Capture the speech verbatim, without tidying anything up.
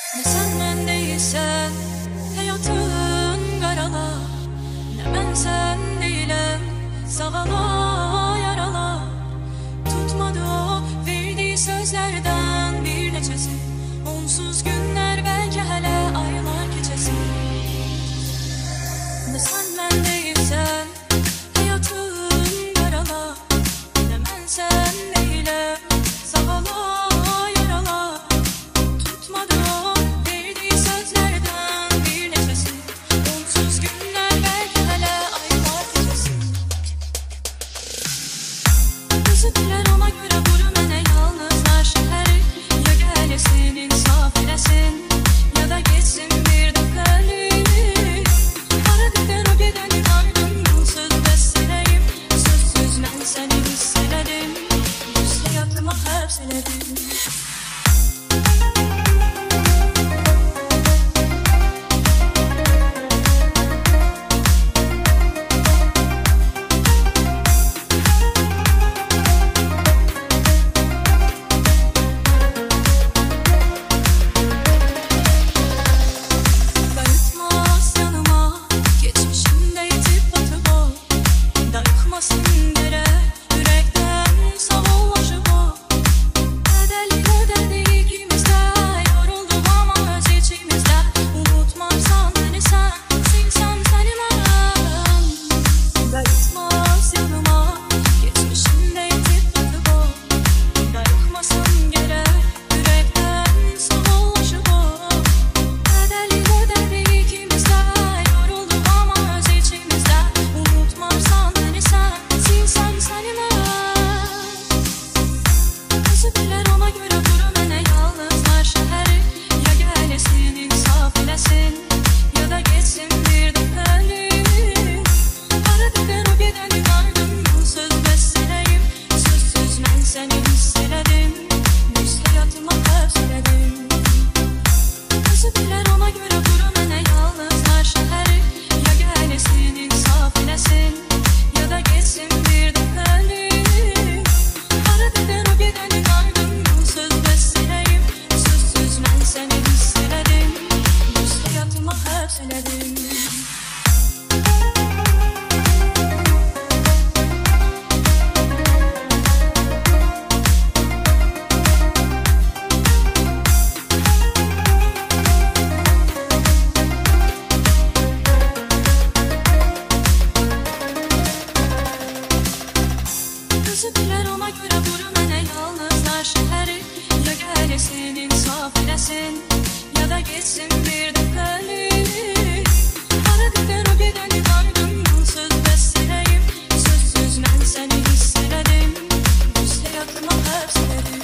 Ne sen ben değilsen hayatın karala, ne ben sen değilim sağala yarala. Tutmadı o verdiği sözlerden bir neçesi, onsuz günler belki hele aylar geçesi. Ne sen ben değilsen hayatın karala, ne ben sen değilim sağala yarala. Tutmadı o verdiği sözlerden bir neçesi, onsuz günler belki hele aylar geçesi. Kızı bilir ona göre vurur mene yalnızlar şehri. Ya gelesin insaf edesin, ya da geçsin bir de kalbimi. Aradıktan o gideni ardından söz besleneyim. Sözsüz ben seni hisseledim, yüz hayatıma hapseledim. Darıtmaz yanıma, geçmişimde yitip batıp o. Darıkmasın yere, yürekten savaşıp o. Bedelli ödedik ikimiz de, yoruldum ama öz içimizde. Unutmazsan beni sen, silsem seni ben. Darıtmaz yanıma, geçmişimde yitip batıp o. Darıkmasın yere, yürekten savaşıp o. Bedelli ödedik ikimiz de, yoruldum ama öz içimizde. Unutmazsan beni sen, silsem seni ben. Kızı bilir ona göre vurur mene yalnızlar şehri. Ya gelesin insaf edesin, ya da geçsin bir de kalbimi. Aradıktan o gideni ardından söz besleneyim. Sözsüz ben seni hisseledim, yüz hayatıma hapseledim. Kızı bilir ona göre vurur mene yalnızlar şehri. Ya gelesin insaf edesin, ya da geçsin bir de kalbimi. Aradıktan o gideni ardından söz besleneyim. Sözsüz ben seni hisseledim, yüz hayatıma hapseledim. Kızı bilir ona göre vurur mene yalnızlar şehri. Ya gelesin insaf edesin, ya da geçsin bir de kalbimi. Aradıktan o gideni ardından söz besleneyim. Sözsüz ben seni hisseledim, yüz hayatıma hapseledim.